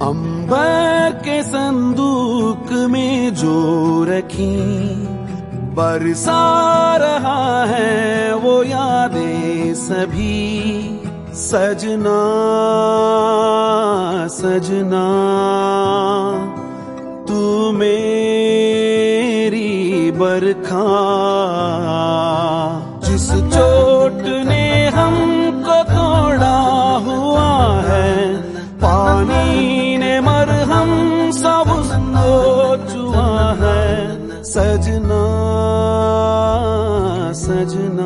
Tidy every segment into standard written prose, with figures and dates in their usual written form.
अंबर के संदूक में जो रखी बरसा रहा है वो यादें सभी। सजना सजना तू मेरी बरखा, जिस चोट ने हमको तोड़ा हुआ है पानी ने मरहम सब उसको चुआ है। सजना सजना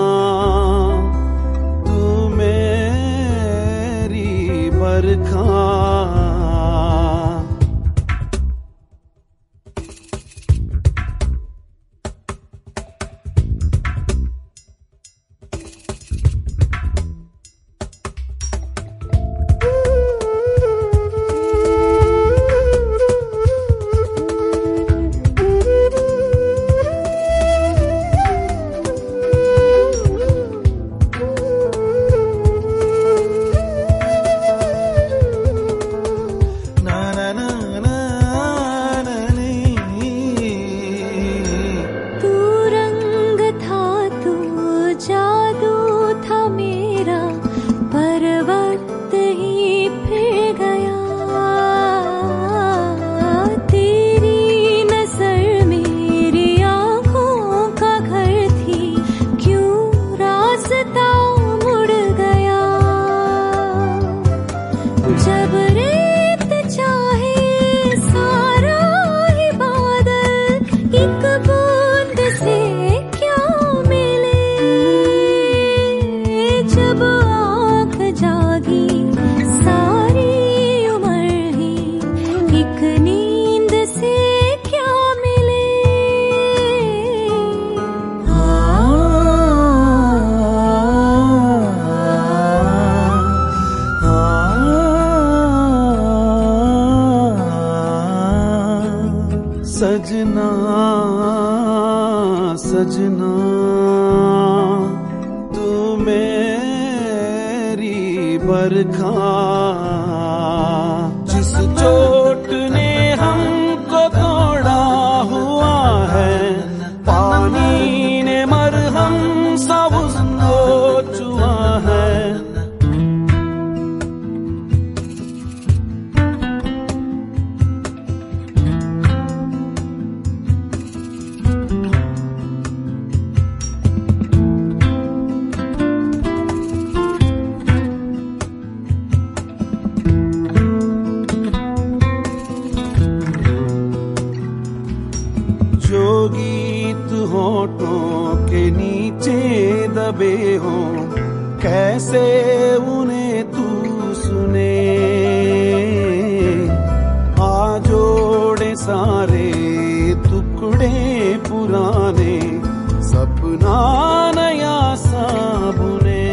तू मेरी बरखा। सजना सजना तू मेरी बरखा, जिस चोट ने हमको तोड़ा हुआ है पानी ने मरहम सब उसको चुआ है। जो गीत होठों के नीचे दबे हो कैसे उन्हें तू सुने। आ जोड़े सारे टुकड़े पुराने सपना नया सा बुने।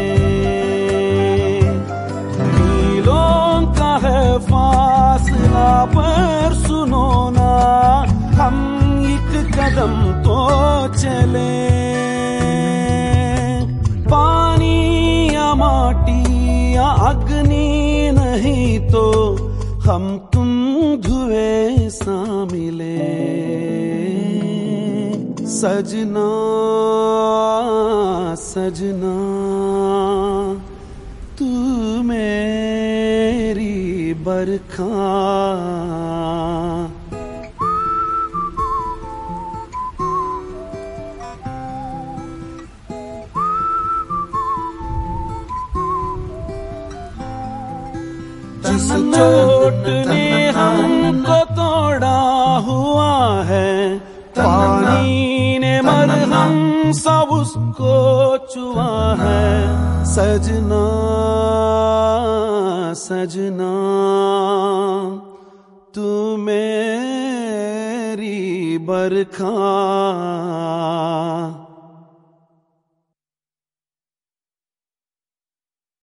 मीलों का है फासला पर सुनो ना हम कदम तो चले। पानी या माटी या अग्नि नहीं तो हम तुम धुएं सा मिले। सजना सजना तू मेरी बरखा। जिस चोट ने हमको तोड़ा हुआ है पानी ने मरहम सब उसको चुआ है। सजना सजना तू मेरी बरखा।